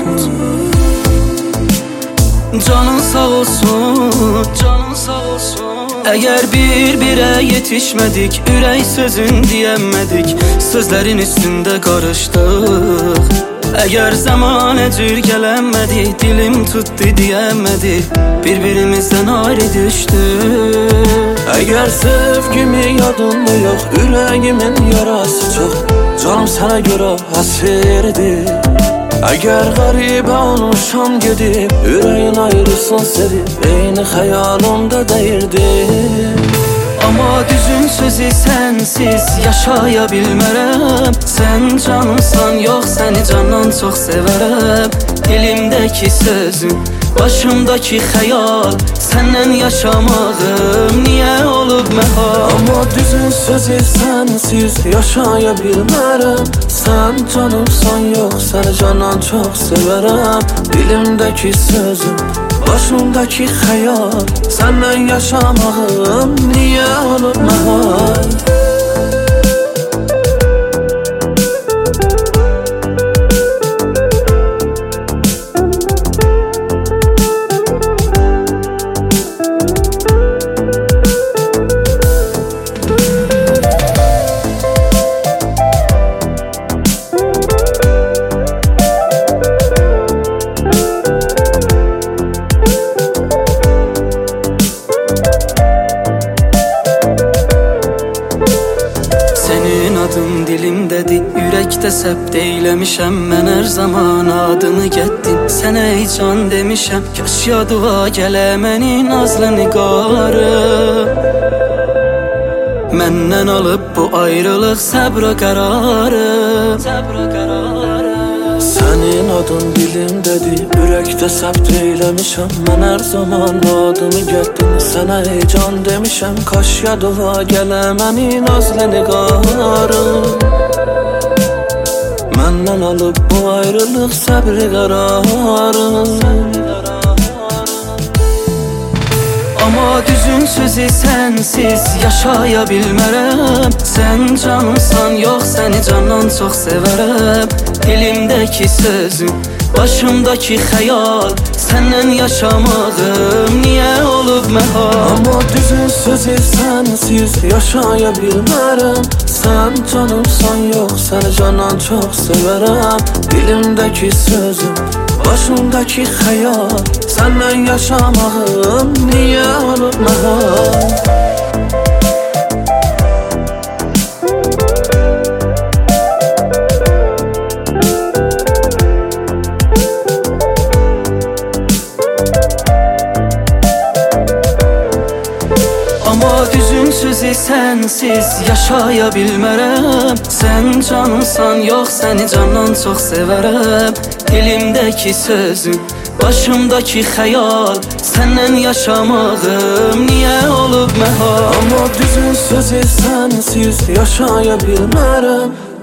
Canın sağ olsun, canın sağ olsun. Eğer bir-birə yetişmedik, ürək sözün diyemedik, sözlerin üstünde karıştık. Eğer zamana cürgelenmedi, dilim tuttu diyemedi, birbirimizden ayrı düştük. Eğer sevgimi yadımda yok, yüreğimin yarası çok, canım sana göre hasirdi. Eğer garibə olmuşam gedib, yüreğin ayrısın sevib, eyni xəyalımda deyirdi. Ama düzün sözü sensiz yaşaya bilmərəm. Sen canımsan, yox səni candan çox sevərəm. Dilimdeki sözün, başımdaki xəyal, səndən yaşamağım niye olub məhal? Ama düzün sözü sensiz yaşaya bilmərəm. Sen canımsan, yox səni candan çox sevərəm. Dilimdeki sözün, başımdaki xəyal, səndən yaşamağım niye olub məhal? Adın dilimdədir, ürəkdə səbt eyləmişəm. Mən hər zaman adını getdim, sənə ey can demişəm. Kaş yadıva gələ mənin nazlı nigarı. Məndən alıb bu ayrılıq səbra qərarı. Sənin adın dilimdədir, ürəkdə səbt eyləmişəm. Mən hər zaman adımı getdim, sənə ey can demişəm. Kaş yadıva gələ mənin nazlı nigarı. Məndən alıb bu ayrılıq səbri qərarı. Ama düzün sözü sensiz yaşaya bilmərəm. Sen canımsan, yox səni candan çox sevərəm. Dilimdeki sözün, başımdaki xəyal, səndən yaşamağım niye olub məhal? Ama düzün sözü sensiz yaşaya bilmərəm. Sen canımsan, yox səni candan çox sevərəm. Dilimdeki sözün, başımdaki xəyal, səndən yaşamağım niye olub məhal? Ama düzün sözü sensiz yaşaya bilmərəm. Sen canımsan, yox səni candan çox sevərəm. Dilimdeki sözün, başımdaki xəyal, səndən yaşamağım niye olub məhal? Ama düzün sözü sensiz yaşaya bilmərəm.